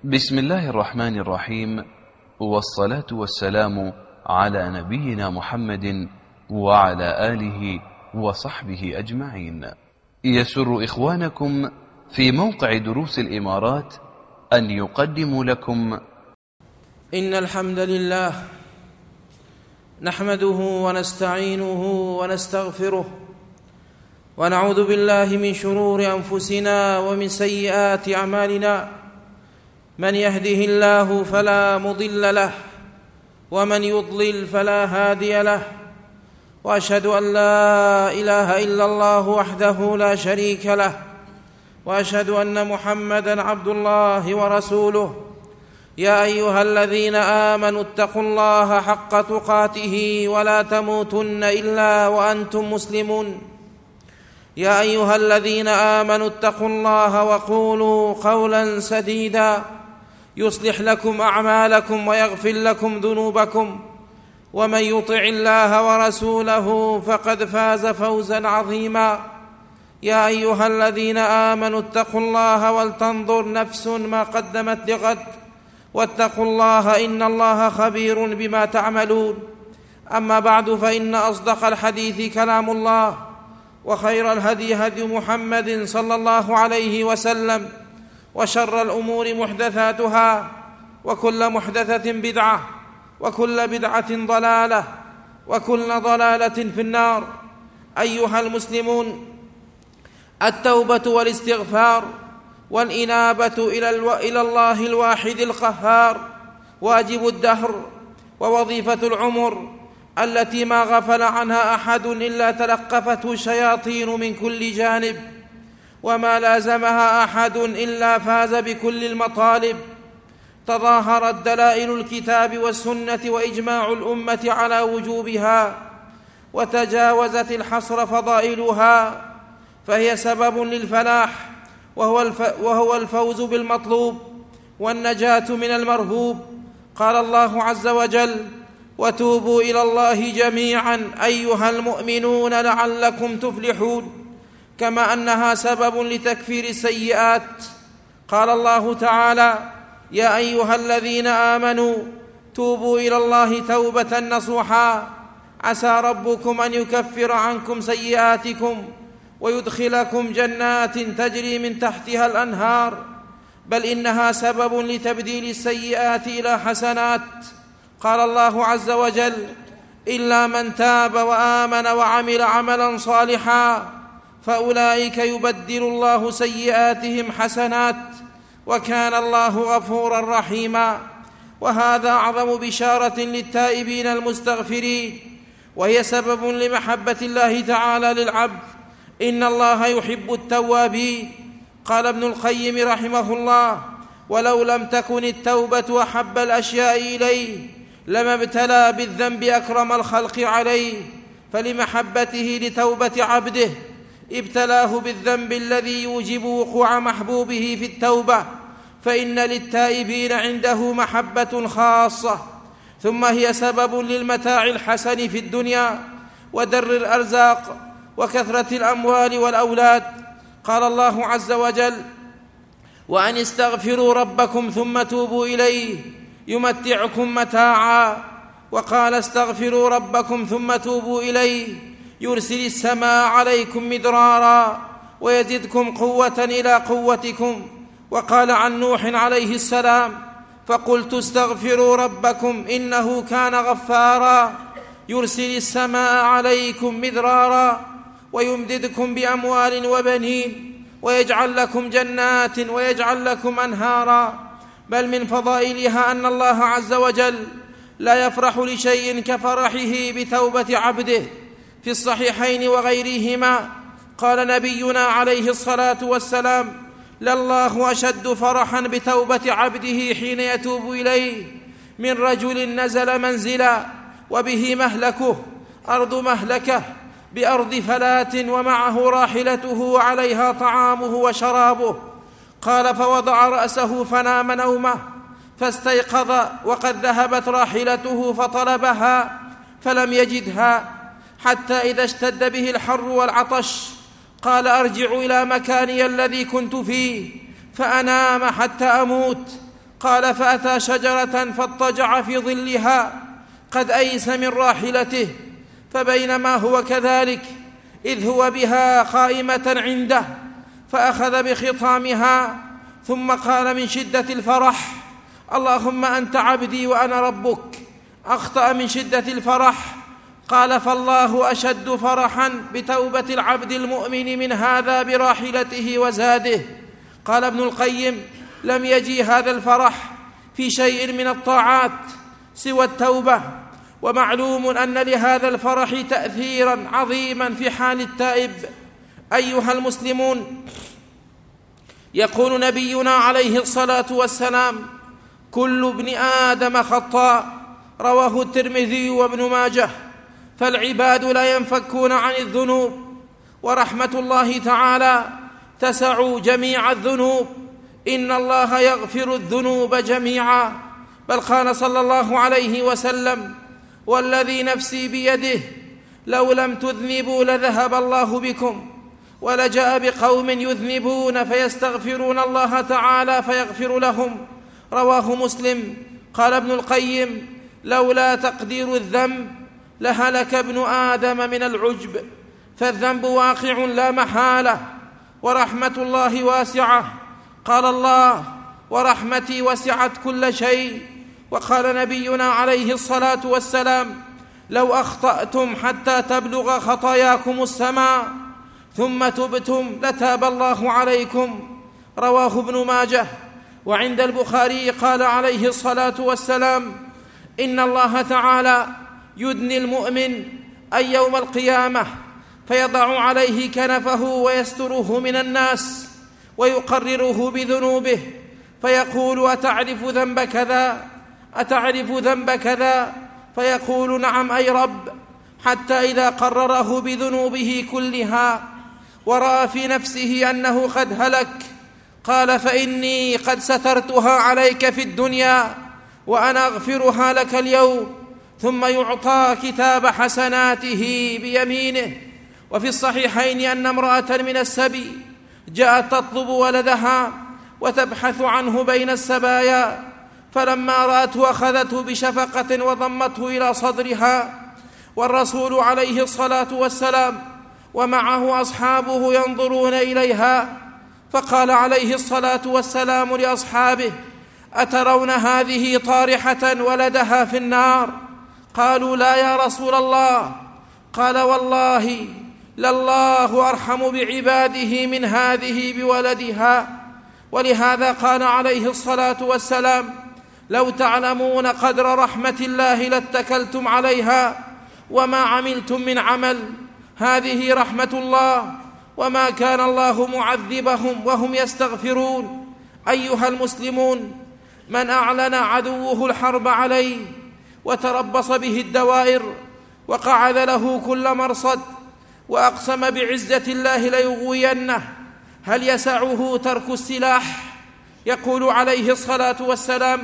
بسم الله الرحمن الرحيم، والصلاة والسلام على نبينا محمد وعلى آله وصحبه أجمعين. يسر إخوانكم في موقع دروس الإمارات أن يقدموا لكم إن الحمد لله نحمده ونستعينه ونستغفره ونعوذ بالله من شرور أنفسنا ومن سيئات أعمالنا. من يهده الله فلا مضل له ومن يضلل فلا هادي له، وأشهد أن لا إله إلا الله وحده لا شريك له، وأشهد أن محمدًا عبد الله ورسوله. يا أيها الذين آمنوا اتقوا الله حق تقاته ولا تموتن إلا وأنتم مسلمون. يا أيها الذين آمنوا اتقوا الله وقولوا قولا سديدا يصلح لكم أعمالكم ويغفر لكم ذنوبكم، ومن يطع الله ورسوله فقد فاز فوزا عظيما. يا أيها الذين آمنوا اتقوا الله ولتنظر نفس ما قدمت لغد، واتقوا الله إن الله خبير بما تعملون. أما بعد، فإن أصدق الحديث كلام الله، وخير الهدي هدي محمد صلى الله عليه وسلم، وشر الأمور محدثاتها، وكل محدثة بدعة، وكل بدعة ضلالة، وكل ضلالة في النار. أيها المسلمون، التوبة والاستغفار والإنابة إلى الله الواحد القهار واجب الدهر ووظيفة العمر، التي ما غفل عنها أحد إلا تلقفته الشياطين من كل جانب، وما لازمها أحد إلا فاز بكل المطالب. تظاهرت دلائل الكتاب والسنة وإجماع الأمة على وجوبها، وتجاوزت الحصر فضائلها، فهي سبب للفلاح، وهو الفوز بالمطلوب والنجاة من المرهوب. قال الله عز وجل: وتوبوا إلى الله جميعا أيها المؤمنون لعلكم تفلحون. كما أنها سبب لتكفير السيئات. قال الله تعالى: يا أيها الذين آمنوا توبوا إلى الله توبة نصوحا عسى ربكم أن يكفر عنكم سيئاتكم ويدخلكم جنات تجري من تحتها الأنهار، بل إنها سبب لتبديل السيئات إلى حسنات. قال الله عز وجل: إلا من تاب وآمن وعمل عملا صالحا فأولئك يبدل الله سيئاتهم حسنات وكان الله غفورا رحيما. وهذا أعظم بشارة للتائبين المستغفرين، وهي سبب لمحبة الله تعالى للعبد. إن الله يحب التوابين. قال ابن القيم رحمه الله: ولو لم تكن التوبة أحب الأشياء إليه لما ابتلى بالذنب أكرم الخلق عليه، فلمحبته لتوبة عبده ابتلاه بالذنب الذي يوجب وقوع محبوبه في التوبة، فإن للتائبين عنده محبة خاصة. ثم هي سبب للمتاع الحسن في الدنيا ودر الأرزاق وكثرة الأموال والأولاد. قال الله عز وجل: وأن استغفروا ربكم ثم توبوا إليه يمتعكم متاعا. وقال: استغفروا ربكم ثم توبوا إليه يرسل السماء عليكم مدرارا ويزدكم قوة إلى قوتكم. وقال عن نوح عليه السلام: فقلت استغفروا ربكم إنه كان غفارا يرسل السماء عليكم مدرارا ويمددكم بأموال وبنين ويجعل لكم جنات ويجعل لكم أنهارا. بل من فضائلها أن الله عز وجل لا يفرح لشيء كفرحه بتوبة عبده. في الصحيحين وغيرهما قال نبينا عليه الصلاة والسلام: لله أشد فرحا بتوبة عبده حين يتوب إليه من رجل نزل منزلا وبه مهلكه أرض مهلكه بأرض فلاة ومعه راحلته وعليها طعامه وشرابه. قال: فوضع رأسه فنام نومه فاستيقظ وقد ذهبت راحلته فطلبها فلم يجدها، حتى إذا اشتد به الحر والعطش قال: أرجع إلى مكاني الذي كنت فيه فأنام حتى أموت. قال: فأتى شجرة فاضطجع في ظلها قد أيس من راحلته، فبينما هو كذلك إذ هو بها قائمة عنده، فأخذ بخطامها ثم قال من شدة الفرح: اللهم أنت عبدي وأنا ربك. أخطأ من شدة الفرح. قال: فالله أشد فرحا بتوبة العبد المؤمن من هذا براحلته وزاده. قال ابن القيم: لم يجي هذا الفرح في شيء من الطاعات سوى التوبة، ومعلوم أن لهذا الفرح تأثيرا عظيما في حال التائب. أيها المسلمون، يقول نبينا عليه الصلاة والسلام: كل ابن آدم خطاء، رواه الترمذي وابن ماجه. فالعباد لا ينفكون عن الذنوب، ورحمة الله تعالى تسع جميع الذنوب. إن الله يغفر الذنوب جميعا، بل قال صلى الله عليه وسلم: والذي نفسي بيده لو لم تذنبوا لذهب الله بكم، ولجاء بقوم يذنبون فيستغفرون الله تعالى فيغفر لهم، رواه مسلم. قال ابن القيم: لولا تقدير الذنب لهلك ابن آدم من العجب، فالذنب واقع لا محالة، ورحمة الله واسعة. قال الله: ورحمتي وسعت كل شيء. وقال نبينا عليه الصلاة والسلام: لو أخطأتم حتى تبلغ خطاياكم السماء ثم تبتم لتاب الله عليكم، رواه ابن ماجه. وعند البخاري قال عليه الصلاة والسلام: إن الله تعالى يدني المؤمن أي يوم القيامة فيضع عليه كنفه ويستره من الناس ويقرره بذنوبه، فيقول: أتعرف ذنب كذا؟ أتعرف ذنب كذا؟ فيقول: نعم أي رب، حتى إذا قرره بذنوبه كلها ورأى في نفسه أنه قد هلك قال: فإني قد سترتها عليك في الدنيا وأنا أغفرها لك اليوم. ثم يعطى كتاب حسناته بيمينه. وفي الصحيحين أن امرأة من السبي جاءت تطلب ولدها وتبحث عنه بين السبايا، فلما رأته أخذته بشفقة وضمته إلى صدرها، والرسول عليه الصلاة والسلام ومعه أصحابه ينظرون إليها، فقال عليه الصلاة والسلام لأصحابه: أترون هذه طارحة ولدها في النار؟ قالوا: لا يا رسول الله. قال: والله لله أرحم بعباده من هذه بولدها. ولهذا قال عليه الصلاة والسلام: لو تعلمون قدر رحمة الله لاتكلتم عليها وما عملتم من عمل. هذه رحمة الله، وما كان الله معذبهم وهم يستغفرون. أيها المسلمون، من أعلن عدوه الحرب عليه وتربص به الدوائر وقعد له كل مرصد وأقسم بعزة الله ليغوينه، هل يسعه ترك السلاح؟ يقول عليه الصلاة والسلام: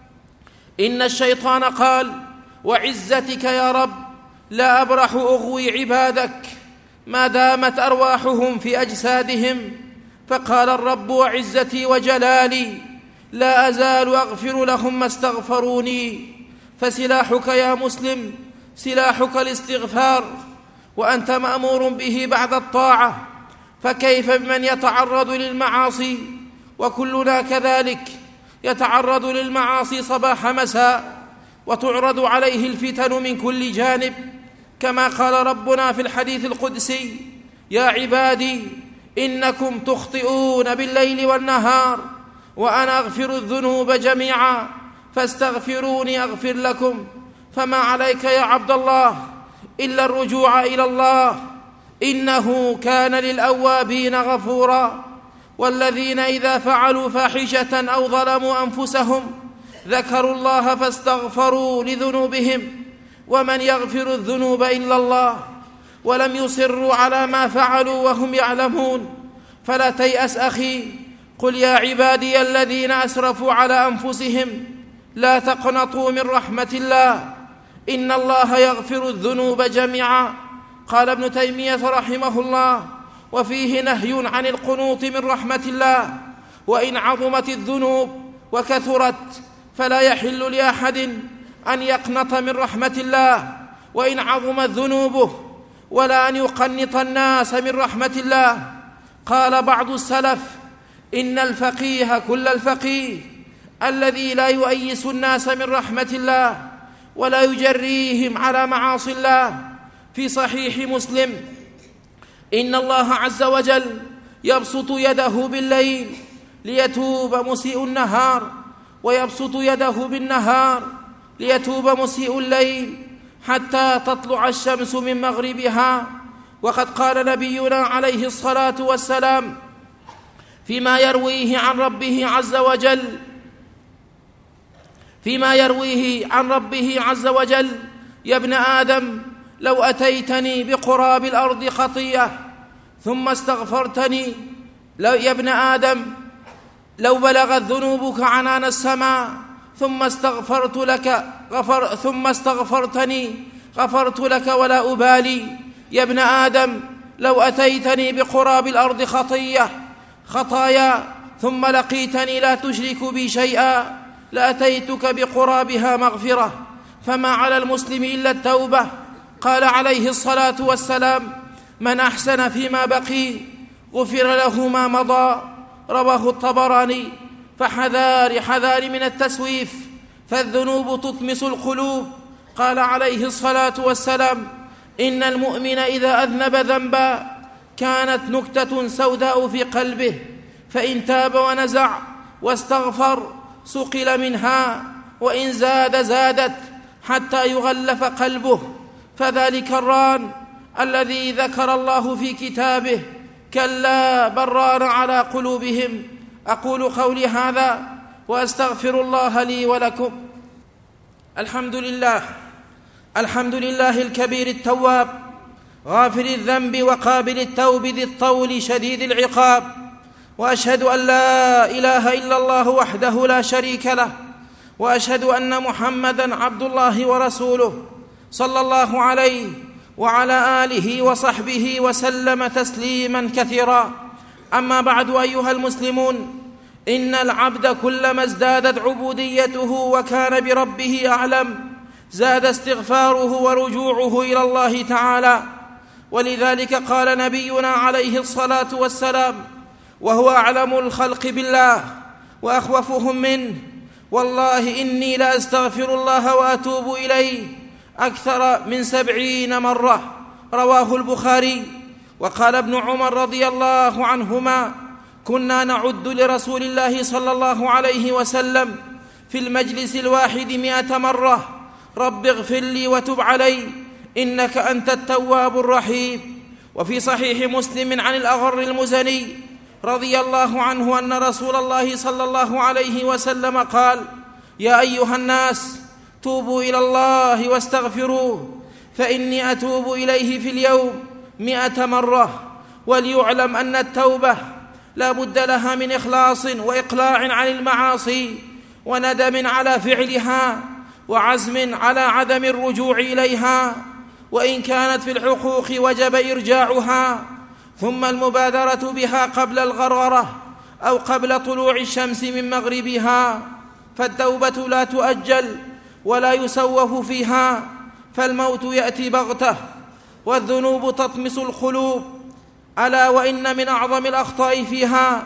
إن الشيطان قال: وعزتك يا رب لا أبرح أغوي عبادك ما دامت أرواحهم في أجسادهم. فقال الرب: وعزتي وجلالي لا أزال أغفر لهم ما استغفروني. فسلاحك يا مسلم سلاحك الاستغفار، وأنت مأمور به بعد الطاعة، فكيف بمن يتعرض للمعاصي؟ وكلنا كذلك يتعرض للمعاصي صباح مساء، وتعرض عليه الفتن من كل جانب، كما قال ربنا في الحديث القدسي: يا عبادي إنكم تخطئون بالليل والنهار وأنا أغفر الذنوب جميعا فاستغفروني أغفر لكم. فما عليك يا عبد الله إلا الرجوع إلى الله، إنه كان للأوابين غفورا. والذين إذا فعلوا فاحشة أو ظلموا أنفسهم ذكروا الله فاستغفروا لذنوبهم ومن يغفر الذنوب إلا الله ولم يصروا على ما فعلوا وهم يعلمون. فلا تيأس أخي، قل يا عبادي الذين أسرفوا على أنفسهم لا تقنطوا من رحمة الله، إن الله يغفر الذنوب جميعا. قال ابن تيمية رحمه الله: وفيه نهي عن القنوط من رحمة الله، وإن عظمت الذنوب وكثرت، فلا يحل لأحد أن يقنط من رحمة الله وإن عظمت ذنوبه، ولا أن يقنط الناس من رحمة الله. قال بعض السلف: إن الفقيه كل الفقيه الذي لا يؤيس الناس من رحمة الله ولا يجريهم على معاصي الله. في صحيح مسلم: إن الله عز وجل يبسط يده بالليل ليتوب مسيء النهار، ويبسط يده بالنهار ليتوب مسيء الليل، حتى تطلع الشمس من مغربها. وقد قال نبينا عليه الصلاة والسلام فيما يرويه عن ربه عز وجل: يا ابن آدم، لو أتيتني بقراب الأرض خطيئة ثم استغفرتني، يا ابن آدم، لو بلغت ذنوبك عنان السماء ثم استغفرتني غفرت لك ولا أبالي. يا ابن آدم، لو أتيتني بقراب الأرض خطايا ثم لقيتني لا تشرك بي شيئا لأتيتك بقرابها مغفرة، فما على المسلم إلا التوبة. قال عليه الصلاة والسلام: من أحسن فيما بقي غفر له ما مضى. رواه الطبراني. فحذار من التسويف، فالذنوب تطمس القلوب. قال عليه الصلاة والسلام: إن المؤمن إذا أذنب ذنبا كانت نكتة سوداء في قلبه، فإن تاب ونزع واستغفر سقل منها، وإن زادت حتى يغلف قلبه. فذلك الران الذي ذكر الله في كتابه: كلا بل ران على قلوبهم. أقول قولي هذا وأستغفر الله لي ولكم. الحمد لله الكبير التواب، غافر الذنب وقابل التوب، ذي الطول شديد العقاب. وأشهد أن لا إله إلا الله وحده لا شريك له، وأشهد أن محمدًا عبد الله ورسوله، صلى الله عليه وعلى آله وصحبه وسلم تسليمًا كثيرا. أما بعد، أيها المسلمون، إن العبد كلما ازدادت عبوديته وكان بربه أعلم زاد استغفاره ورجوعه إلى الله تعالى. ولذلك قال نبينا عليه الصلاة والسلام وهو أعلم الخلق بالله وأخوفهم منه: والله إني لأستغفر الله وأتوب إليه أكثر من 70 مرة. رواه البخاري. وقال ابن عمر رضي الله عنهما: كنا نعد لرسول الله صلى الله عليه وسلم في المجلس الواحد 100 مرة: رب اغفر لي وتب علي إنك أنت التواب الرحيم. وفي صحيح مسلم عن الأغر المزني رضي الله عنه أن رسول الله صلى الله عليه وسلم قال: يا أيها الناس، توبوا إلى الله واستغفروه، فإني أتوب إليه في اليوم 100 مرة. وليعلم أن التوبة لا بد لها من إخلاص وإقلاع عن المعاصي، وندم على فعلها، وعزم على عدم الرجوع إليها. وإن كانت في الحقوق وجب إرجاعها، ثم المبادرة بها قبل الغرغرة أو قبل طلوع الشمس من مغربها. فالتوبة لا تؤجل ولا يسوف فيها، فالموت يأتي بغتة، والذنوب تطمس القلوب. ألا وإن من أعظم الأخطاء فيها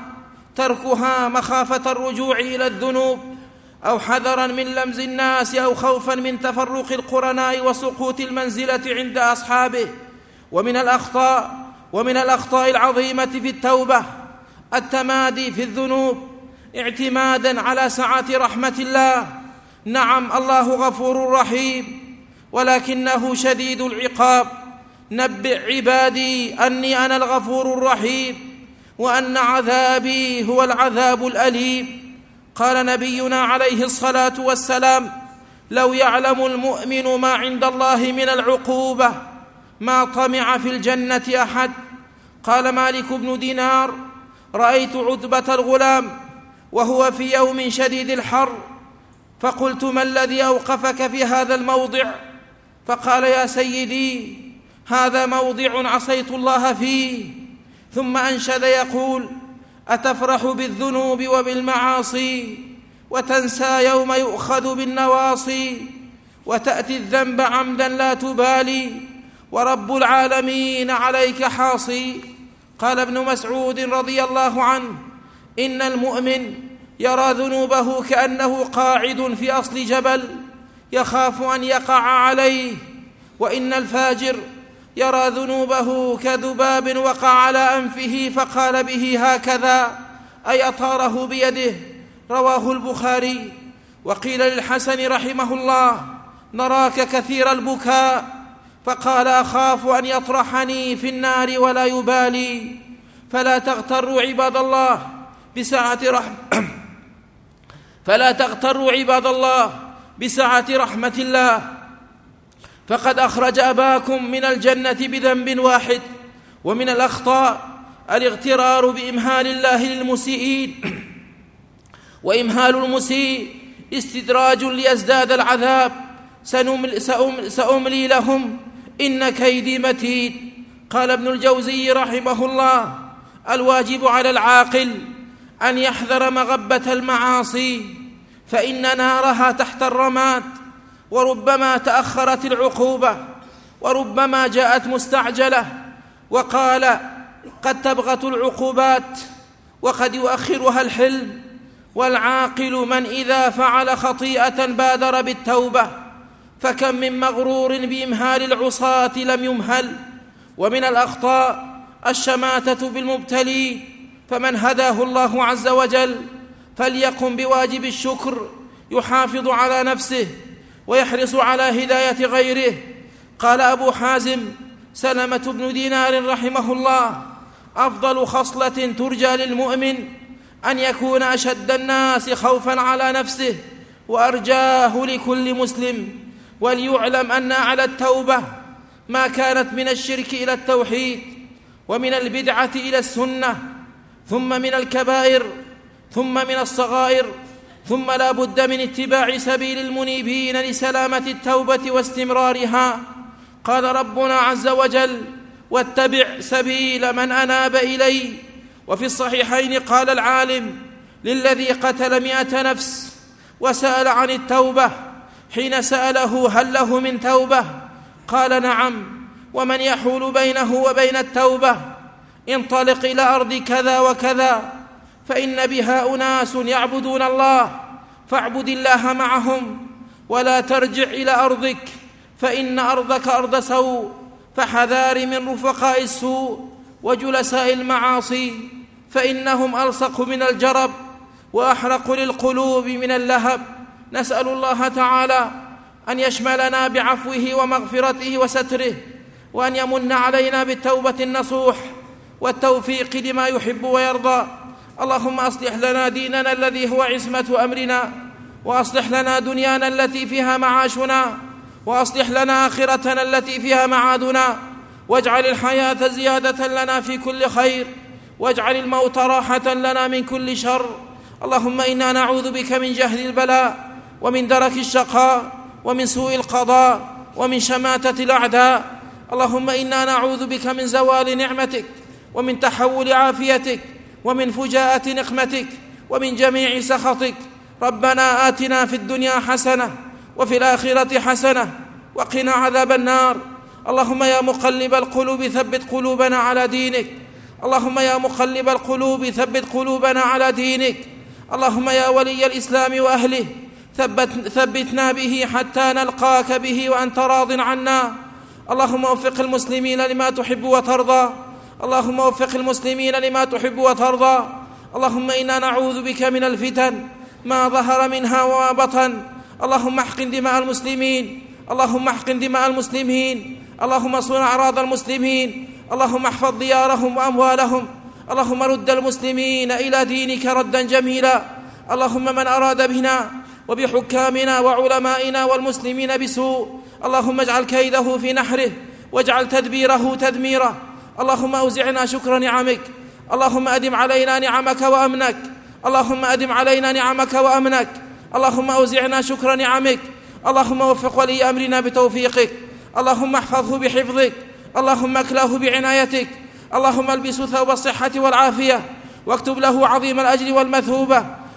تركها مخافة الرجوع إلى الذنوب، أو حذرا من لمز الناس، أو خوفا من تفرق القرناء وسقوط المنزلة عند أصحابه. ومن الأخطاء العظيمة في التوبة التمادي في الذنوب اعتمادا على سعة رحمة الله. نعم، الله غفور رحيم، ولكنه شديد العقاب. نبئ عبادي أني أنا الغفور الرحيم، وأن عذابي هو العذاب الأليم. قال نبينا عليه الصلاة والسلام: لو يعلم المؤمن ما عند الله من العقوبة ما طمع في الجنة أحد. قال مالك بن دينار: رأيت عتبة الغلام وهو في يوم شديد الحر، فقلت: ما الذي أوقفك في هذا الموضع؟ فقال: يا سيدي، هذا موضع عصيت الله فيه. ثم أنشد يقول: أتفرح بالذنوب وبالمعاصي؟ وتنسى يوم يؤخذ بالنواصي، وتأتي الذنب عمدا لا تبالي، ورب العالمين عليك حاصي. قال ابن مسعود رضي الله عنه: إن المؤمن يرى ذنوبه كأنه قاعد في أصل جبل يخاف أن يقع عليه، وإن الفاجر يرى ذنوبه كذباب وقع على أنفه فقال به هكذا، أي أطاره بيده. رواه البخاري. وقيل للحسن رحمه الله: نراك كثير البكاء، فقال: أخاف أن يطرحني في النار ولا يبالي. فلا تغتروا عباد الله بسعة رحمة الله، فقد أخرج أباكم من الجنة بذنب واحد. ومن الأخطاء الاغترار بإمهال الله للمسيئين، وإمهال المسيء استدراج ليزداد العذاب. سأملي لهم إن كيدي متين. قال ابن الجوزي رحمه الله: الواجب على العاقل أن يحذر مغبة المعاصي، فإن نارها تحت الرماد، وربما تأخرت العقوبة، وربما جاءت مستعجلة. وقال: قد تبغت العقوبات، وقد يؤخرها الحلم. والعاقل من إذا فعل خطيئة بادر بالتوبة، فكم من مغرور بإمهال العصاة لم يمهل. ومن الأخطاء الشماتة بالمبتلي، فمن هداه الله عز وجل فليقم بواجب الشكر، يحافظ على نفسه ويحرص على هداية غيره. قال أبو حازم سلمة بن دينار رحمه الله: أفضل خصلة ترجى للمؤمن أن يكون أشد الناس خوفا على نفسه وأرجاه لكل مسلم. وليعلم أن على التوبة ما كانت من الشرك إلى التوحيد، ومن البدعة إلى السنة، ثم من الكبائر، ثم من الصغائر، ثم لا بد من اتباع سبيل المنيبين لسلامة التوبة واستمرارها. قال ربنا عز وجل: واتبع سبيل من أناب إلي. وفي الصحيحين قال العالم للذي قتل 100 نفس وسأل عن التوبة، حين سأله: هل له من توبة؟ قال: نعم. ومن يحول بينه وبين التوبة؟ انطلق إلى أرض كذا وكذا، فإن بها أناس يعبدون الله، فاعبد الله معهم، ولا ترجع إلى أرضك، فإن أرضك أرض سوء، فحذار من رفقاء السوء وجلساء المعاصي، فإنهم ألصق من الجرب وأحرق للقلوب من اللهب. نسأل الله تعالى أن يشملنا بعفوه ومغفرته وستره، وأن يمن علينا بالتوبة النصوح والتوفيق لما يحب ويرضى. اللهم أصلح لنا ديننا الذي هو عصمة أمرنا، وأصلح لنا دنيانا التي فيها معاشنا، وأصلح لنا آخرتنا التي فيها معادنا، واجعل الحياة زيادة لنا في كل خير، واجعل الموت راحة لنا من كل شر. اللهم إنا نعوذ بك من جهل البلاء، ومن درك الشقاء، ومن سوء القضاء، ومن شماتة الأعداء. اللهم إنا نعوذ بك من زوال نعمتك، ومن تحول عافيتك، ومن فجاءة نقمتك، ومن جميع سخطك. ربنا آتنا في الدنيا حسنة، وفي الآخرة حسنة، وقنا عذاب النار. اللهم يا مقلب القلوب ثبت قلوبنا على دينك. اللهم يا مقلب القلوب ثبت قلوبنا على دينك. اللهم يا ولي الإسلام وأهله ثبتنا به حتى نلقاك به وأنت راض عنا. اللهم وفق المسلمين لما تحب وترضى. اللهم وفق المسلمين لما تحب وترضى. اللهم إنا نعوذ بك من الفتن ما ظهر منها وما بطن. اللهم احقن دماء المسلمين، اللهم احقن دماء المسلمين، اللهم صون أعراض المسلمين، اللهم احفظ ديارهم وأموالهم. اللهم رد المسلمين إلى دينك ردا جميلا. اللهم من أراد بنا وبحكامنا وعلمائنا والمسلمين بسوء، اللهم اجعل كيده في نحره، واجعل تدبيره تدميره. اللهم أوزعنا شكر نعمك. اللهم أدم علينا نعمك وأمنك. اللهم أدم علينا نعمك وأمنك. اللهم أوزعنا شكر نعمك. اللهم وفق ولي أمرنا بتوفيقك. اللهم احفظه بحفظك. اللهم اكله بعنايتك. اللهم البسه ثوب الصحة والعافية، واكتب له عظيم الأجر والمثوبة.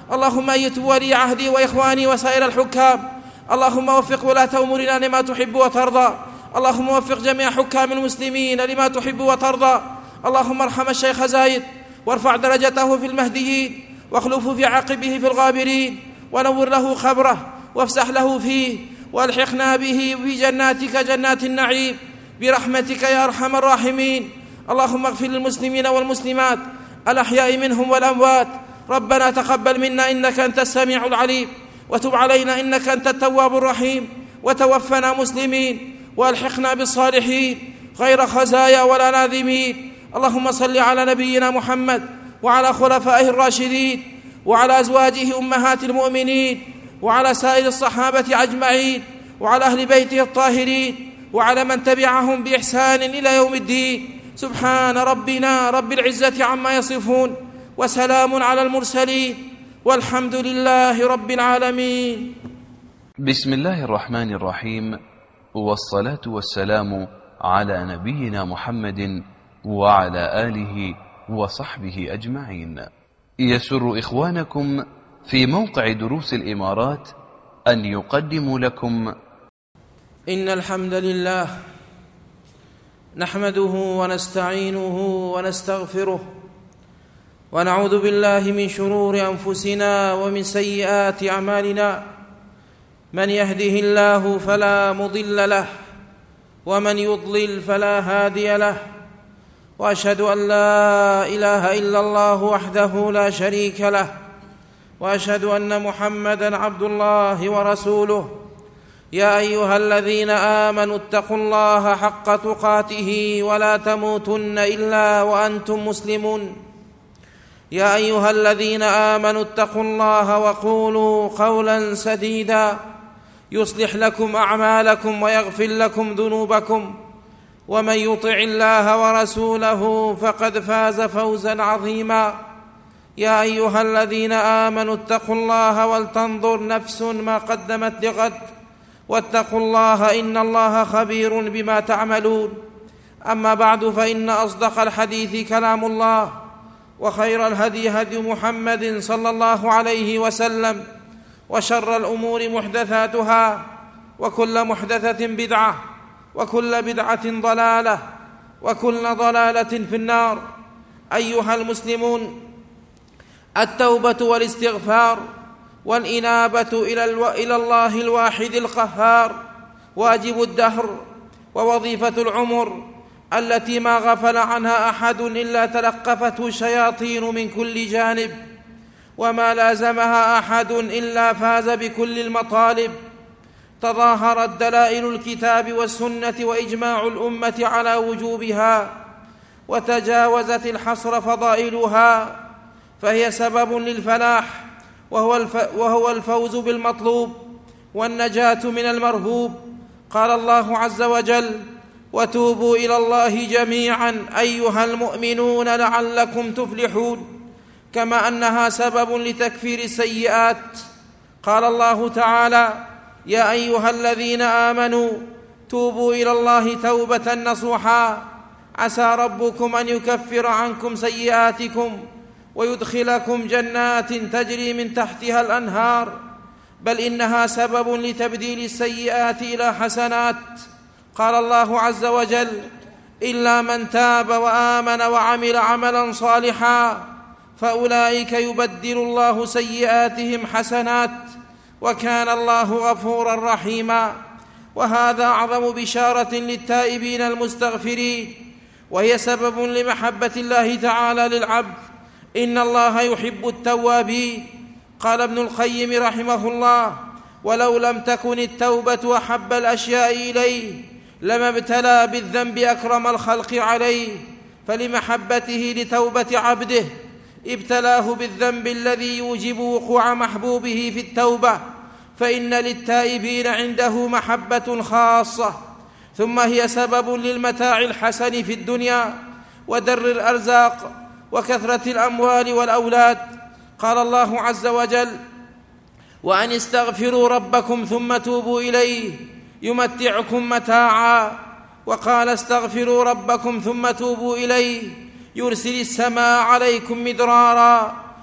اللهم أيد ولي عهدي وإخواني وسائر الحكام. اللهم وفق ولاة أمورنا لما تحب وترضى. اللهم وفق جميع حكام المسلمين لما تحب وترضى. اللهم ارحم الشيخ زايد وارفع درجته في المهديين، واخلفه في عقبه في الغابرين، ونور له خبره وافسح له فيه، والحقنا به في جناتك جنات النعيم برحمتك يا أرحم الراحمين. اللهم اغفر للمسلمين والمسلمات الأحياء منهم والأموات. ربنا تقبل منا إنك أنت السميع العليم، وتب علينا إنك أنت التواب الرحيم، وتوفنا مسلمين والحقنا بالصالحين غير خزايا ولا ناذمين. اللهم صل على نبينا محمد وعلى خلفائه الراشدين وعلى أزواجه أمهات المؤمنين وعلى سائر الصحابة أجمعين وعلى أهل بيته الطاهرين وعلى من تبعهم بإحسان إلى يوم الدين. سبحان ربنا رب العزة عما يصفون، وسلام على المرسلين، والحمد لله رب العالمين. بسم الله الرحمن الرحيم، والصلاة والسلام على نبينا محمد وعلى آله وصحبه أجمعين. يسر إخوانكم في موقع دروس الإمارات أن يقدموا لكم إن الحمد لله نحمده ونستعينه ونستغفره، ونعوذ بالله من شرور أنفسنا ومن سيئات أعمالنا. من يهده الله فلا مضل له، ومن يضلل فلا هادي له، وأشهد أن لا إله إلا الله وحده لا شريك له، وأشهد أن محمدًا عبد الله ورسوله. يا أيها الذين آمنوا اتقوا الله حق تقاته ولا تموتن إلا وأنتم مسلمون. يا أيها الذين آمنوا اتقوا الله وقولوا قولا سديدا يصلح لكم أعمالكم ويغفر لكم ذنوبكم، ومن يطع الله ورسوله فقد فاز فوزا عظيما. يا أيها الذين آمنوا اتقوا الله ولتنظر نفس ما قدمت لغد، واتقوا الله إن الله خبير بما تعملون. أما بعد، فإن أصدق الحديث كلام الله، وخير الهدي هدي محمد صلى الله عليه وسلم، وشر الأمور محدثاتها، وكل محدثة بدعة، وكل بدعة ضلالة، وكل ضلالة في النار. أيها المسلمون، التوبة والاستغفار والإنابة إلى الله الواحد القهار واجب الدهر ووظيفة العمر، التي ما غفل عنها أحد إلا تلقفته الشياطين من كل جانب، وما لازمها أحد إلا فاز بكل المطالب. تظاهرت دلائل الكتاب والسنة وإجماع الأمة على وجوبها، وتجاوزت الحصر فضائلها، فهي سبب للفلاح، وهو الفوز بالمطلوب والنجاة من المرهوب. قال الله عز وجل: وتوبوا إلى الله جميعا أيها المؤمنون لعلكم تفلحون. كما أنها سبب لتكفير السيئات. قال الله تعالى: يا أيها الذين آمنوا توبوا إلى الله توبة نصوحا عسى ربكم أن يكفر عنكم سيئاتكم ويدخلكم جنات تجري من تحتها الأنهار، بل إنها سبب لتبديل السيئات إلى حسنات. قال الله عز وجل: إلا من تاب وآمن وعمل عملا صالحا فأولئك يبدل الله سيئاتهم حسنات وكان الله غفورا رحيما. وهذا أعظم بشارة للتائبين المستغفرين، وهي سبب لمحبة الله تعالى للعبد. إن الله يحب التوابين. قال ابن القيم رحمه الله: ولو لم تكن التوبة أحب الأشياء إليه لما ابتلى بالذنب أكرم الخلق عليه، فلمحبته لتوبة عبده ابتلاه بالذنب الذي يوجب وقوع محبوبه في التوبة، فإن للتائبين عنده محبة خاصة. ثم هي سبب للمتاع الحسن في الدنيا ودر الأرزاق وكثرة الأموال والأولاد. قال الله عز وجل: وأن استغفروا ربكم ثم توبوا إليه يمتعكم متاعا. وقال: استغفروا ربكم ثم توبوا إليه يرسل السماء عليكم مدرارا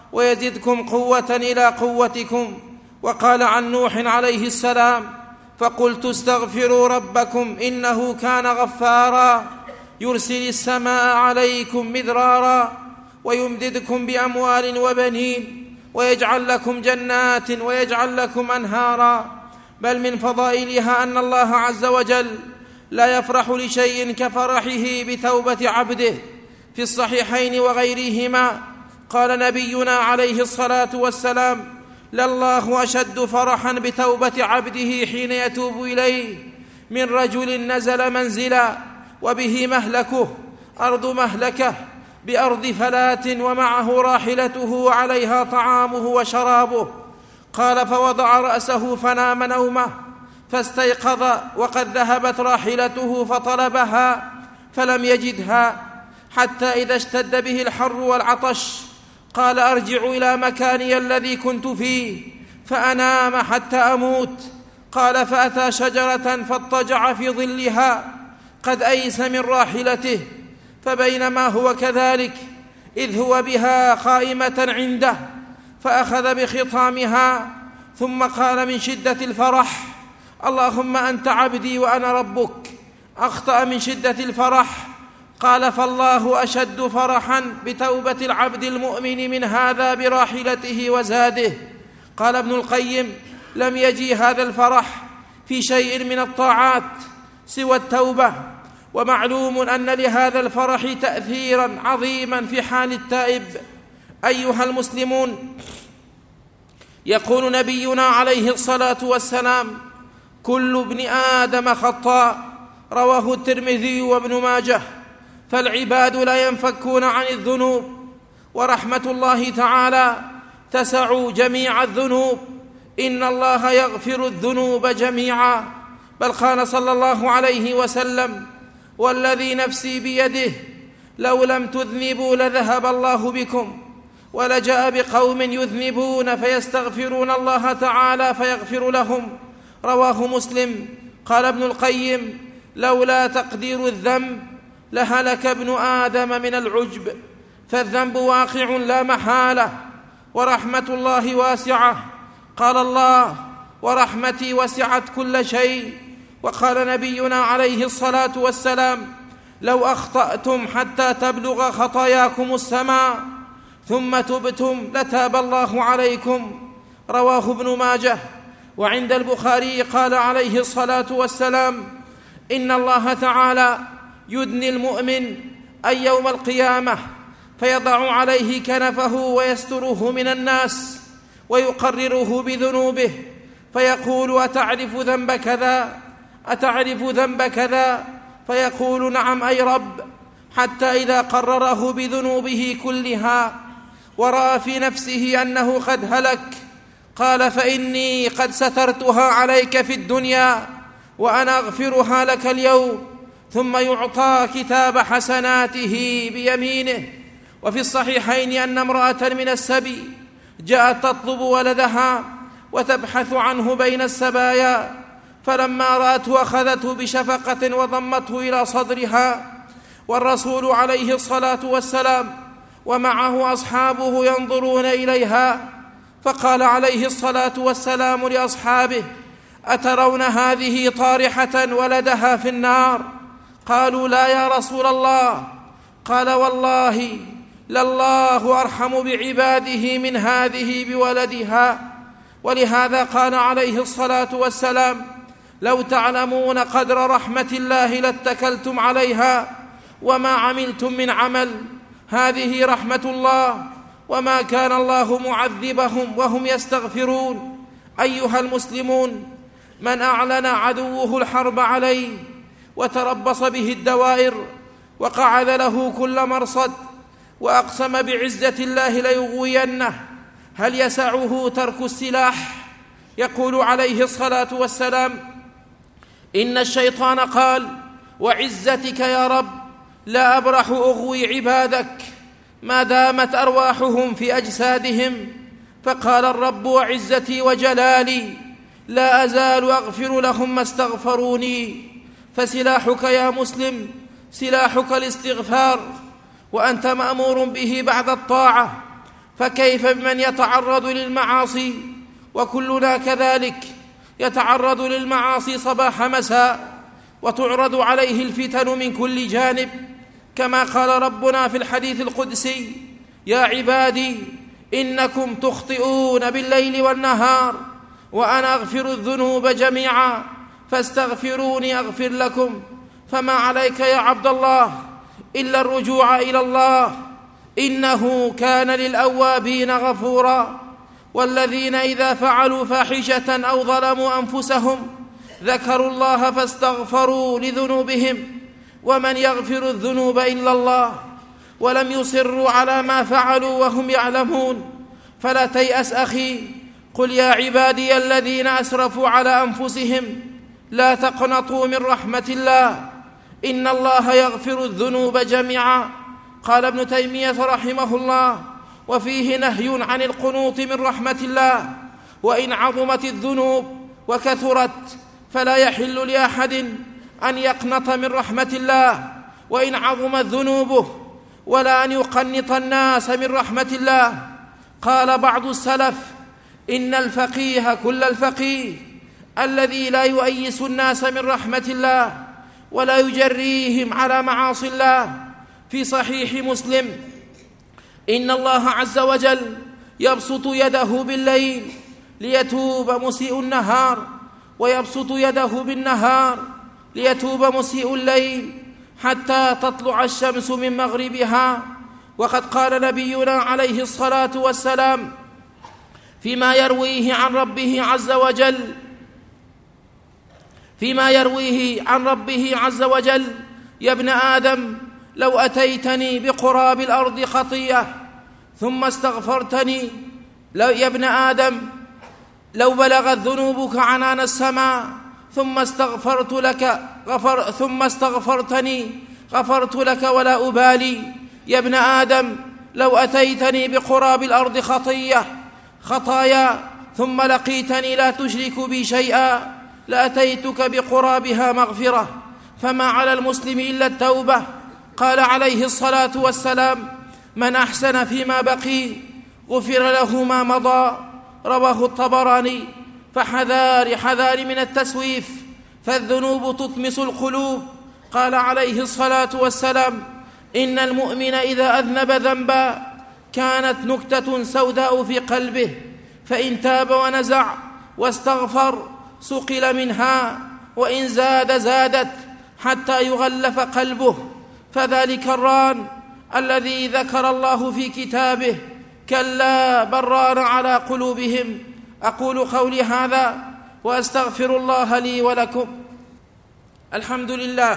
ويزدكم قوة إلى قوتكم. وقال عن نوح عليه السلام: فقلت استغفروا ربكم إنه كان غفارا يرسل السماء عليكم مدرارا ويمددكم بأموال وبنين ويجعل لكم جنات ويجعل لكم أنهارا. بل من فضائلها أن الله عز وجل لا يفرح لشيء كفرحه بتوبة عبده. في الصحيحين وغيرهما قال نبينا عليه الصلاة والسلام: لله أشد فرحا بتوبة عبده حين يتوب إليه من رجل نزل منزلا وبه مهلكه أرض مهلكه بأرض فلاة ومعه راحلته وعليها طعامه وشرابه. قال: فوضع رأسه فنام نومه فاستيقظ وقد ذهبت راحلته فطلبها فلم يجدها، حتى إذا اشتد به الحر والعطش قال: أرجع إلى مكاني الذي كنت فيه فأنام حتى أموت. قال: فأتى شجرة فاضطجع في ظلها قد أيس من راحلته، فبينما هو كذلك إذ هو بها قائمة عنده فأخذ بخطامها ثم قال من شدة الفرح: اللهم أنت عبدي وأنا ربك. أخطأ من شدة الفرح. قال: فالله أشد فرحا بتوبة العبد المؤمن من هذا براحلته وزاده. قال ابن القيم: لم يجي هذا الفرح في شيء من الطاعات سوى التوبة. ومعلوم أن لهذا الفرح تأثيرا عظيما في حال التائب. أيها المسلمون، يقول نبينا عليه الصلاة والسلام: كل ابن آدم خطاء، رواه الترمذي وابن ماجه. فالعباد لا ينفكون عن الذنوب، ورحمة الله تعالى تسع جميع الذنوب. إن الله يغفر الذنوب جميعا. بل قال صلى الله عليه وسلم: والذي نفسي بيده لو لم تذنبوا لذهب الله بكم ولجاء بقوم يذنبون فيستغفرون الله تعالى فيغفر لهم. رواه مسلم. قال ابن القيم: لولا تقدير الذنب لهلك ابن آدم من العجب. فالذنب واقع لا محالة، ورحمة الله واسعة. قال الله: ورحمتي وسعت كل شيء. وقال نبينا عليه الصلاة والسلام: لو أخطأتم حتى تبلغ خطاياكم السماء ثم تبتم لتاب الله عليكم. رواه ابن ماجه. وعند البخاري قال عليه الصلاة والسلام: إن الله تعالى يدني المؤمن أي يوم القيامة فيضع عليه كنفه ويستره من الناس ويقرره بذنوبه فيقول: أتعرف ذنب كذا؟ أتعرف ذنب كذا؟ فيقول: نعم أي رب. حتى إذا قرره بذنوبه كلها ورأى في نفسه أنه قد هلك قال: فإني قد سترتها عليك في الدنيا وأنا أغفرها لك اليوم. ثم يعطى كتاب حسناته بيمينه. وفي الصحيحين أن امرأة من السبي جاءت تطلب ولدها وتبحث عنه بين السبايا، فلما رأته أخذته بشفقة وضمته إلى صدرها، والرسول عليه الصلاة والسلام ومعه أصحابه ينظرون إليها، فقال عليه الصلاة والسلام لأصحابه: أترون هذه طارحة ولدها في النار؟ قالوا: لا يا رسول الله. قال: والله لله أرحم بعباده من هذه بولدها. ولهذا قال عليه الصلاة والسلام: لو تعلمون قدر رحمة الله لاتكلتم عليها وما عملتم من عمل. هذه رحمة الله، وما كان الله معذبهم وهم يستغفرون. أيها المسلمون، من أعلن عدوه الحرب عليه وتربص به الدوائر وقعد له كل مرصد وأقسم بعزة الله ليغوينه، هل يسعه ترك السلاح؟ يقول عليه الصلاة والسلام: إن الشيطان قال: وعزتك يا رب لا أبرح أغوي عبادك ما دامت أرواحهم في أجسادهم. فقال الرب: وعزتي وجلالي لا أزال أغفر لهم ما استغفروني. فسلاحك يا مسلم سلاحك الاستغفار، وأنت مأمور به بعد الطاعة، فكيف بمن يتعرض للمعاصي؟ وكلنا كذلك يتعرض للمعاصي صباح مساء، وتعرض عليه الفتن من كل جانب، كما قال ربنا في الحديث القدسي: يا عبادي إنكم تخطئون بالليل والنهار وأنا أغفر الذنوب جميعا فاستغفروني أغفر لكم. فما عليك يا عبد الله إلا الرجوع إلى الله، إنه كان للأوابين غفورا. والذين إذا فعلوا فاحشة أو ظلموا أنفسهم ذكروا الله فاستغفروا لذنوبهم ومن يغفر الذنوب إلا الله ولم يصروا على ما فعلوا وهم يعلمون. فلا تيأس أخي، قل يا عبادي الذين أسرفوا على أنفسهم لا تقنطوا من رحمة الله إن الله يغفر الذنوب جميعا. قال ابن تيمية رحمه الله: وفيه نهي عن القنوط من رحمة الله، وإن عظمت الذنوب وكثرت فلا يحل لأحد أن يقنط من رحمة الله وإن عظمت ذنوبه، ولا أن يقنط الناس من رحمة الله. قال بعض السلف: إن الفقيه كل الفقيه الذي لا يؤيس الناس من رحمة الله ولا يجريهم على معاصي الله. في صحيح مسلم: إن الله عز وجل يبسط يده بالليل ليتوب مسيء النهار، ويبسط يده بالنهار ليتوب مسيء الليل حتى تطلع الشمس من مغربها. وقد قال نبينا عليه الصلاة والسلام فيما يرويه عن ربه عز وجل: يا ابن آدم لو أتيتني بقراب الأرض خطيئة ثم استغفرتني، يا ابن آدم لو بلغت ذنوبك عنان السماء ثم استغفرتني غفرت لك ولا أبالي. يا ابن آدم لو أتيتني بقراب الأرض خطايا ثم لقيتني لا تشرك بي شيئا لأتيتك بقرابها مغفرة. فما على المسلم إلا التوبة. قال عليه الصلاة والسلام: من أحسن فيما بقي غفر له ما مضى. رواه الطبراني. فحذار من التسويف، فالذنوب تطمس القلوب. قال عليه الصلاة والسلام: إن المؤمن إذا أذنب ذنبا كانت نكتة سوداء في قلبه، فإن تاب ونزع واستغفر سقل منها، وإن زادت حتى يغلف قلبه. فذلك الران الذي ذكر الله في كتابه: كلا بل ران على قلوبهم. أقول قولي هذا وأستغفر الله لي ولكم. الحمد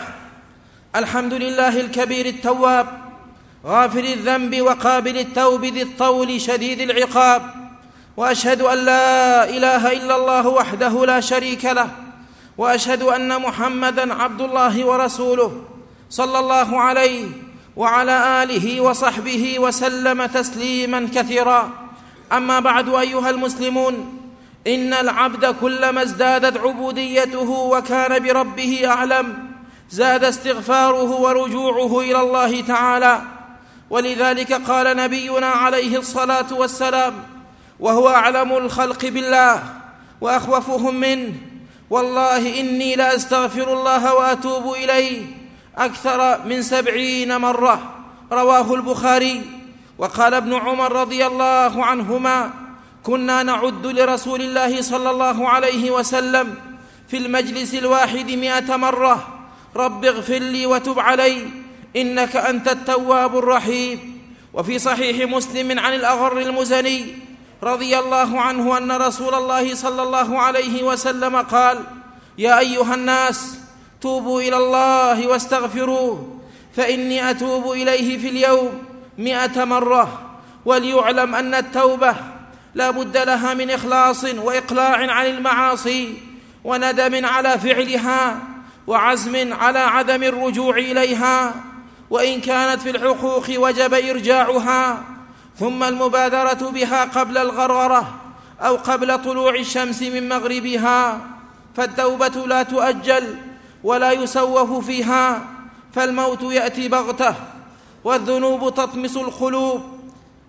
لله الكبير التواب غافر الذنب وقابل التوب ذي الطول شديد العقاب، وأشهد أن لا إله إلا الله وحده لا شريك له، وأشهد أن محمدًا عبد الله ورسوله صلى الله عليه وعلى آله وصحبه وسلم تسليماً كثيرا. أما بعد، أيها المسلمون، إن العبد كلما ازدادت عبوديته وكان بربه أعلم زاد استغفاره ورجوعه إلى الله تعالى. ولذلك قال نبينا عليه الصلاة والسلام وهو أعلم الخلق بالله وأخوفهم منه: والله إني لأستغفر الله وأتوب إليه أكثر من 70 مرة. رواه البخاري. وقال ابن عمر رضي الله عنهما: كنا نعد لرسول الله صلى الله عليه وسلم في المجلس الواحد 100 مرة: رب اغفر لي وتب علي إنك أنت التواب الرحيم. وفي صحيح مسلم عن الأغر المزني رضي الله عنه أن رسول الله صلى الله عليه وسلم قال: يا أيها الناس توبوا إلى الله واستغفروه فإني أتوب إليه في اليوم 100 مرة. وليعلم أن التوبة لا بد لها من إخلاص وإقلاع عن المعاصي وندم على فعلها وعزم على عدم الرجوع إليها، وإن كانت في الحقوق وجب إرجاعها، ثم المبادرة بها قبل الغرغرة أو قبل طلوع الشمس من مغربها. فالتوبة لا تؤجل ولا يسوف فيها، فالموت يأتي بغتة والذنوب تطمس القلوب.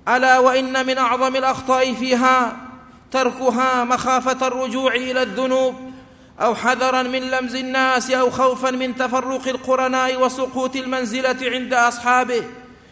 ألا وإن من أعظم الأخطاء فيها تركها مخافة الرجوع إلى الذنوب، أو حذرا من لمز الناس، أو خوفا من تفرق القرناء وسقوط المنزلة عند أصحابه.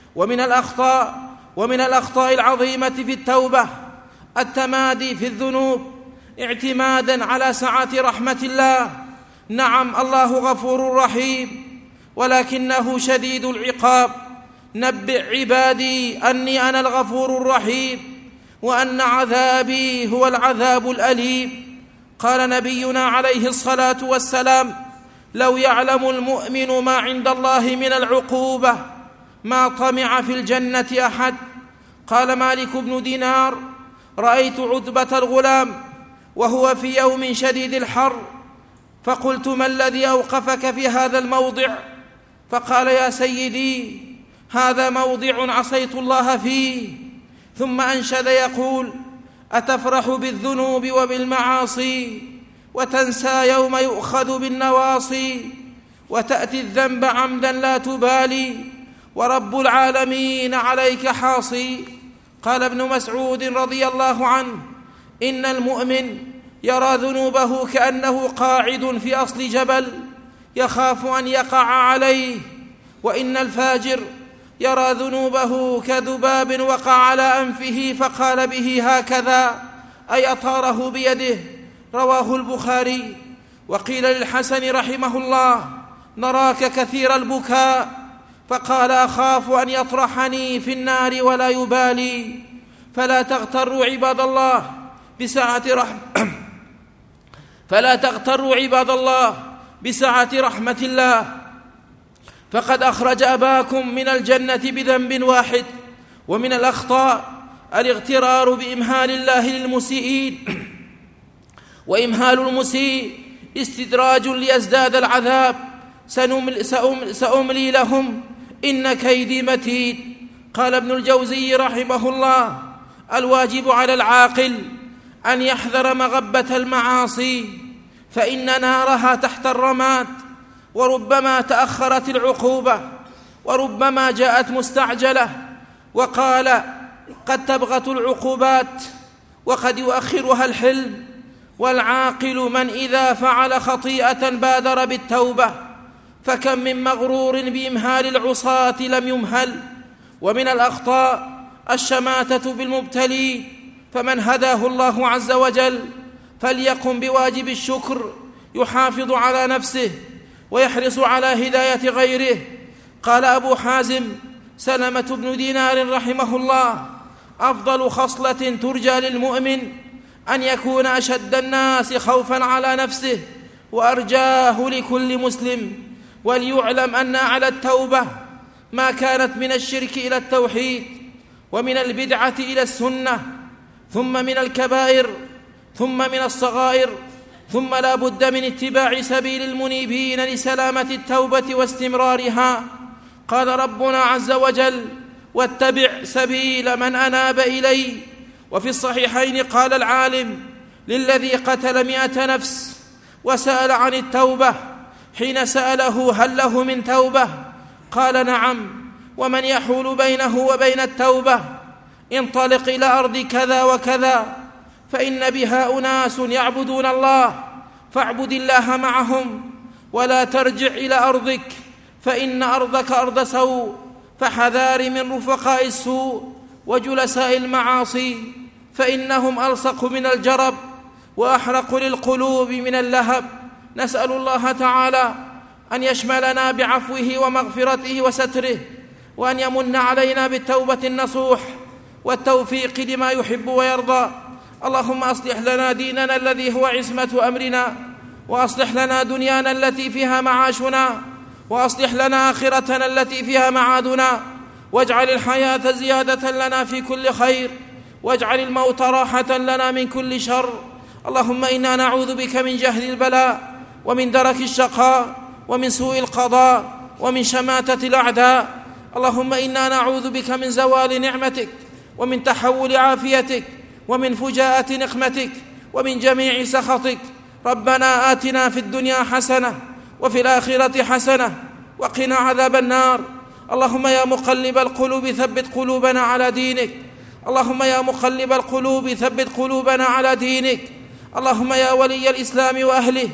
ومن الأخطاء العظيمة في التوبة التمادي في الذنوب اعتمادا على سعة رحمة الله. نعم، الله غفور رحيم، ولكنه شديد العقاب. نبئ عبادي أني أنا الغفور الرحيم، وأن عذابي هو العذاب الأليم. قال نبينا عليه الصلاة والسلام: لو يعلم المؤمن ما عند الله من العقوبة ما طمع في الجنة أحد. قال مالك بن دينار: رأيت عتبة الغلام وهو في يوم شديد الحر، فقلت: ما الذي أوقفك في هذا الموضع؟ فقال: يا سيدي، هذا موضع عصيت الله فيه. ثم أنشد يقول: أتفرح بالذنوب وبالمعاصي وتنسى يوم يؤخذ بالنواصي، وتأتي الذنب عمدا لا تبالي، ورب العالمين عليك حاصي. قال ابن مسعود رضي الله عنه: إن المؤمن يرى ذنوبه كأنه قاعد في أصل جبل يخاف أن يقع عليه، وإن الفاجر يرى ذنوبه كذباب وقع على أنفه فقال به هكذا، أي أطاره بيده. رواه البخاري. وقيل للحسن رحمه الله: نراك كثير البكاء، فقال: أخاف أن يطرحني في النار ولا يبالي. فلا تغتروا عباد الله بسعة رحمة الله، فقد أخرج أباكم من الجنة بذنب واحد. ومن الأخطاء الاغترار بإمهال الله للمسيئين، وإمهال المسيء استدراج ليزداد العذاب. سأملي لهم إن كيدي متين. قال ابن الجوزي رحمه الله: الواجب على العاقل أن يحذر مغبة المعاصي، فإن نارها تحت الرماد، وربما تأخرت العقوبة، وربما جاءت مستعجلة. وقال: قد تبغت العقوبات وقد يؤخرها الحلم، والعاقل من إذا فعل خطيئة بادر بالتوبة، فكم من مغرور بإمهال العصاة لم يمهل. ومن الأخطاء الشماتة بالمبتلي، فمن هداه الله عز وجل فليقم بواجب الشكر، يحافظ على نفسه ويحرص على هداية غيره. قال أبو حازم سلمة بن دينار رحمه الله: أفضل خصلة ترجى للمؤمن أن يكون أشد الناس خوفا على نفسه وأرجاه لكل مسلم. وليعلم أن على التوبة ما كانت من الشرك إلى التوحيد، ومن البدعة إلى السنة، ثم من الكبائر، ثم من الصغائر، ثم لا بد من اتباع سبيل المنيبين لسلامة التوبة واستمرارها. قال ربنا عز وجل: واتبع سبيل من أناب إلي. وفي الصحيحين قال العالم للذي قتل 100 نفس وسأل عن التوبة، حين سأله: هل له من توبة؟ قال: نعم. ومن يحول بينه وبين التوبة؟ انطلق إلى أرض كذا وكذا، فإن بها أناس يعبدون الله، فاعبد الله معهم، ولا ترجع إلى أرضك، فإن أرضك أرض سوء، فحذار من رفقاء السوء وجلساء المعاصي، فإنهم ألصق من الجرب وأحرق للقلوب من اللهب. نسأل الله تعالى أن يشملنا بعفوه ومغفرته وستره، وأن يمن علينا بالتوبة النصوح والتوفيق لما يحب ويرضى. اللهم أصلح لنا ديننا الذي هو عصمة أمرنا، وأصلح لنا دنيانا التي فيها معاشنا، وأصلح لنا آخرتنا التي فيها معادنا، واجعل الحياة زيادة لنا في كل خير، واجعل الموت راحة لنا من كل شر. اللهم إنا نعوذ بك من جهل البلاء، ومن درك الشقاء، ومن سوء القضاء، ومن شماتة الأعداء. اللهم إنا نعوذ بك من زوال نعمتك، ومن تحول عافيتك، ومن فجاءة نقمتك، ومن جميع سخطك. ربنا آتنا في الدنيا حسنة وفي الآخرة حسنة وقنا عذاب النار. اللهم يا مقلب القلوب ثبت قلوبنا على دينك. اللهم يا مقلب القلوب ثبت قلوبنا على دينك. اللهم يا ولي الإسلام وأهله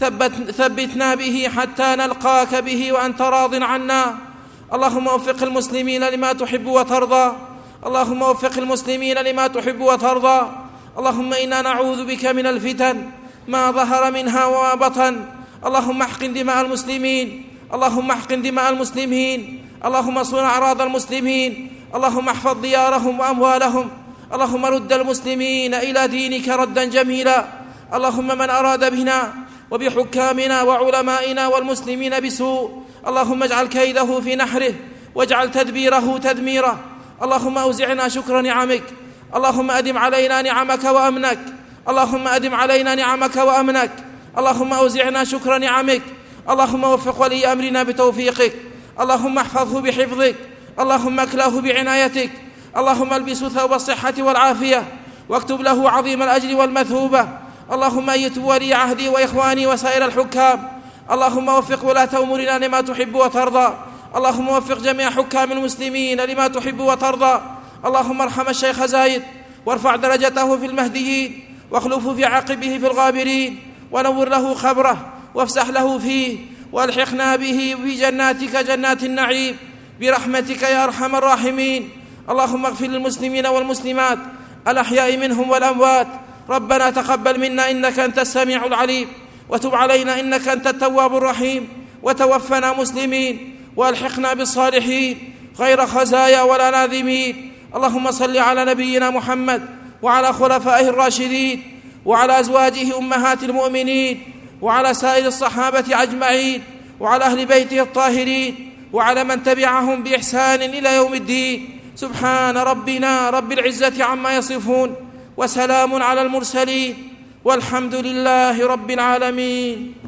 ثبتنا به حتى نلقاك به وأنت راض عنا. اللهم وفق المسلمين لما تحب وترضى. اللهم وفق المسلمين لما تحب وترضى. اللهم إنا نعوذ بك من الفتن ما ظهر منها وما بطن. اللهم احقن دماء المسلمين. اللهم احقن دماء المسلمين. اللهم صون أعراض المسلمين. اللهم احفظ ديارهم وأموالهم. اللهم رد المسلمين إلى دينك ردا جميلا. اللهم من أراد بنا وبحكامنا وعلمائنا والمسلمين بسوء اللهم اجعل كيده في نحره واجعل تدبيره تدميره. اللهم أوزعنا شكر نعمك. اللهم أدم علينا نعمك وأمنك. اللهم أدم علينا نعمك وأمنك. اللهم أوزعنا شكر نعمك. اللهم وفق ولي أمرنا بتوفيقك. اللهم احفظه بحفظك. اللهم اكله بعنايتك. اللهم البسه ثوب الصحة والعافية واكتب له عظيم الأجر والمثوبة. اللهم أيت ولي عهدي وإخواني وسائر الحكام. اللهم وفق ولاة أمورنا لما تحب وترضى. اللهم وفق جميع حكام المسلمين لما تحب وترضى. اللهم ارحم الشيخ زايد وارفع درجته في المهديين واخلفه في عقبه في الغابرين ونور له خبره وافسح له فيه والحقنا به بجناتك جنات النعيم برحمتك يا أرحم الراحمين. اللهم اغفر للمسلمين والمسلمات الأحياء منهم والأموات. ربنا تقبل منا إنك أنت السميع العليم وتب علينا إنك أنت التواب الرحيم وتوفنا مسلمين والحقنا بالصالحين غير خزايا ولا ناذمين. اللهم صل على نبينا محمد وعلى خلفائه الراشدين وعلى أزواجه أمهات المؤمنين وعلى سائر الصحابة أجمعين وعلى أهل بيته الطاهرين وعلى من تبعهم بإحسان إلى يوم الدين. سبحان ربنا رب العزة عما يصفون وسلام على المرسلين والحمد لله رب العالمين.